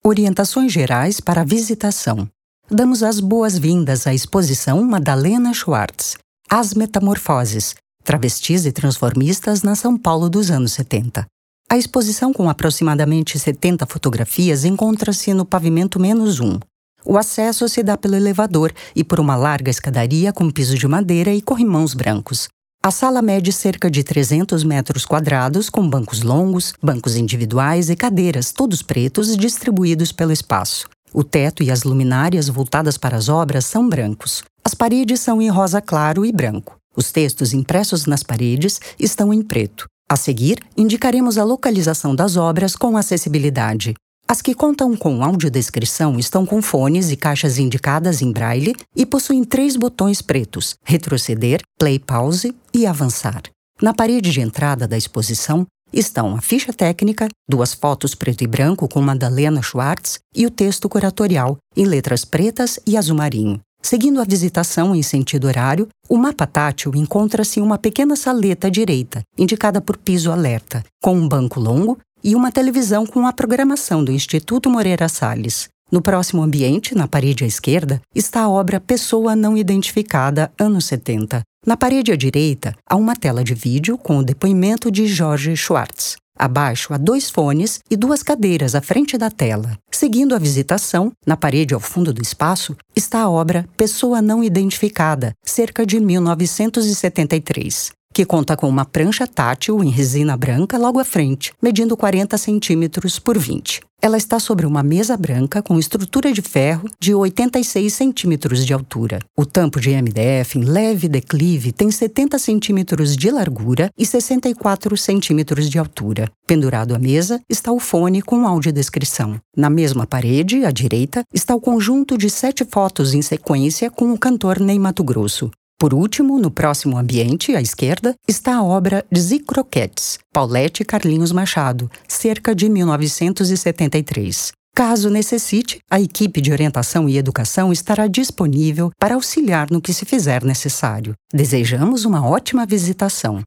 Orientações gerais para a visitação. Damos as boas-vindas à exposição Madalena Schwartz, As Metamorfoses, Travestis e Transformistas na São Paulo dos anos 70. A exposição, com aproximadamente 70 fotografias, encontra-se no pavimento -1. O acesso se dá pelo elevador e por uma larga escadaria com piso de madeira e corrimãos brancos. A sala mede cerca de 300 metros quadrados, com bancos longos, bancos individuais e cadeiras, todos pretos, distribuídos pelo espaço. O teto e as luminárias voltadas para as obras são brancos. As paredes são em rosa claro e branco. Os textos impressos nas paredes estão em preto. A seguir, indicaremos a localização das obras com acessibilidade. As que contam com audiodescrição estão com fones e caixas indicadas em braille e possuem 3 botões pretos: retroceder, play pause e avançar. Na parede de entrada da exposição estão a ficha técnica, 2 fotos preto e branco com Madalena Schwartz e o texto curatorial, em letras pretas e azul marinho. Seguindo a visitação em sentido horário, o mapa tátil encontra-se em uma pequena saleta à direita, indicada por piso alerta, com um banco longo e uma televisão com a programação do Instituto Moreira Salles. No próximo ambiente, na parede à esquerda, está a obra Pessoa Não Identificada, anos 70. Na parede à direita, há uma tela de vídeo com o depoimento de Jorge Schwartz. Abaixo há 2 fones e 2 cadeiras à frente da tela. Seguindo a visitação, na parede ao fundo do espaço, está a obra Pessoa Não Identificada, cerca de 1973. Que conta com uma prancha tátil em resina branca logo à frente, medindo 40 centímetros por 20. Ela está sobre uma mesa branca com estrutura de ferro de 86 centímetros de altura. O tampo de MDF em leve declive tem 70 centímetros de largura e 64 centímetros de altura. Pendurado à mesa está o fone com audiodescrição. Na mesma parede, à direita, está o conjunto de 7 fotos em sequência com o cantor Ney Matogrosso. Por último, no próximo ambiente, à esquerda, está a obra Zicroquetes, Paulette e Carlinhos Machado, cerca de 1973. Caso necessite, a equipe de orientação e educação estará disponível para auxiliar no que se fizer necessário. Desejamos uma ótima visitação.